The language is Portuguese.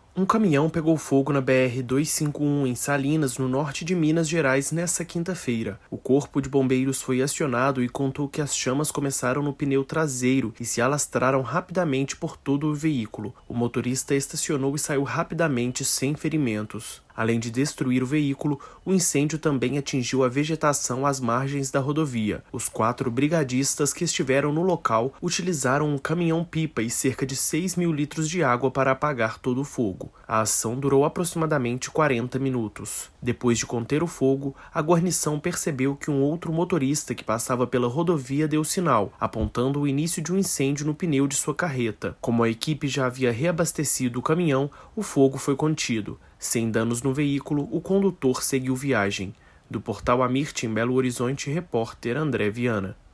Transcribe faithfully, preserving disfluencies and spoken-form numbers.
Um caminhão pegou fogo na B R duzentos e cinquenta e um em Salinas, no norte de Minas Gerais, nesta quinta-feira. O corpo de bombeiros foi acionado e contou que as chamas começaram no pneu traseiro e se alastraram rapidamente por todo o veículo. O motorista estacionou e saiu rapidamente sem ferimentos. Além de destruir o veículo, o incêndio também atingiu a vegetação às margens da rodovia. Os quatro brigadistas que estiveram no local utilizaram um caminhão-pipa e cerca de seis mil litros de água para apagar todo o fogo. A ação durou aproximadamente quarenta minutos. Depois de conter o fogo, a guarnição percebeu que um outro motorista que passava pela rodovia deu sinal, apontando o início de um incêndio no pneu de sua carreta. Como a equipe já havia reabastecido o caminhão, o fogo foi contido. Sem danos no veículo, o condutor seguiu viagem. Do portal Amirte, em Belo Horizonte, repórter André Viana.